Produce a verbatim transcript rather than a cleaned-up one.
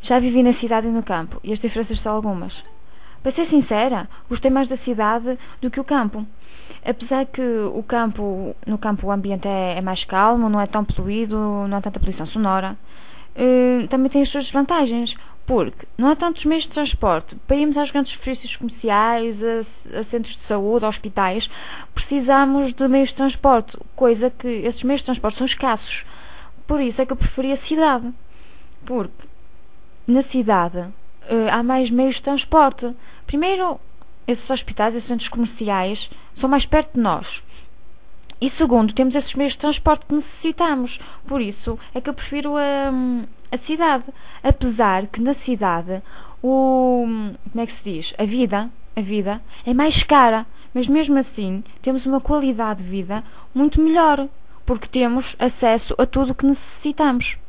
Já vivi na cidade e no campo, e as diferenças são algumas. Para ser sincera, gostei mais da cidade do que o campo. Apesar que o campo, no campo o ambiente é, é mais calmo, não é tão poluído, não há tanta poluição sonora, uh, também tem as suas vantagens, porque não há tantos meios de transporte. Para irmos aos grandes superfícies comerciais, a, a centros de saúde, a hospitais, precisamos de meios de transporte, coisa que esses meios de transporte são escassos. Por isso é que eu preferi a cidade, porque na cidade uh, há mais meios de transporte. Primeiro, esses hospitais, esses centros comerciais são mais perto de nós. E segundo, temos esses meios de transporte que necessitamos. Por isso é que eu prefiro a, a cidade. Apesar que na cidade o, como é que se diz? A vida, a vida é mais cara. Mas mesmo assim temos uma qualidade de vida muito melhor. Porque temos acesso a tudo o que necessitamos.